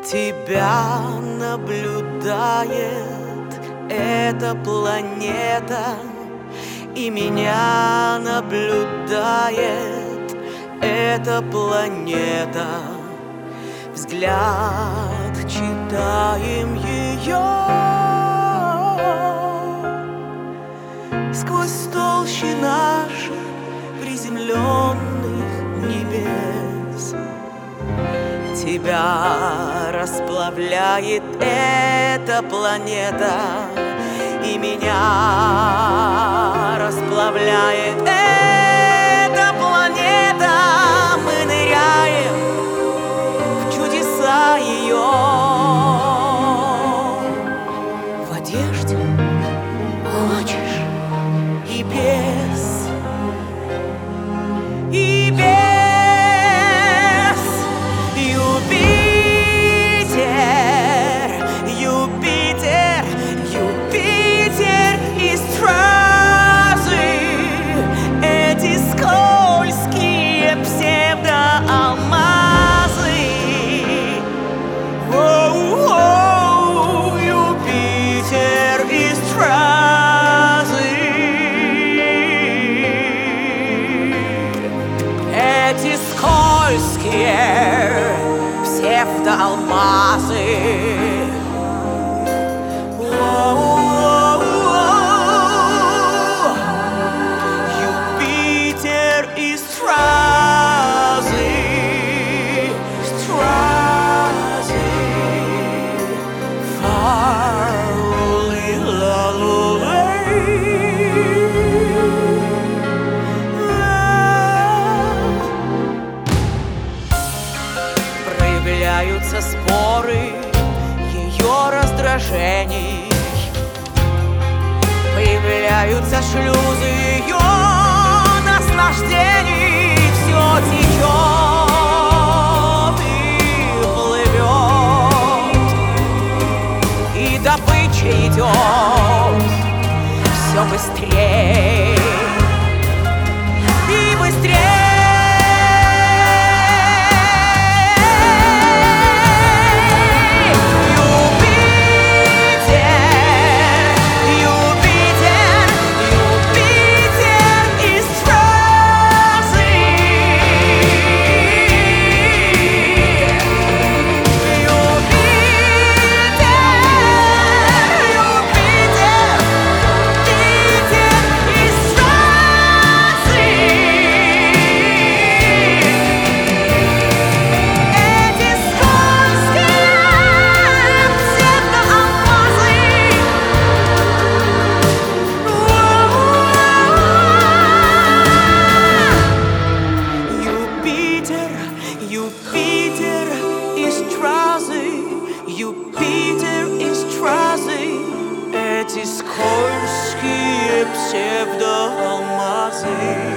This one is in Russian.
Тебя наблюдает эта планета, и меня наблюдает эта планета. Взгляд читаем ее сквозь толщи наших приземленных небес. Тебя расплавляет эта планета, и меня расплавляет эта планета. Мы ныряем в чудеса ее в одежде, хочешь и без, и без. Юпитер и стразы, эти скользкие псевдоалмазы. Юпитер и стразы, эти скользкие псевдоалмазы. Юпитер и стразы, стразы, проявляются споры ее раздражений, появляются шлюзы ее наслаждений. Все течет и плывет, и добыча идет все быстрее и быстрее. Юпитер и стразы, Юпитер и стразы, эти скользкие псевдоалмазы.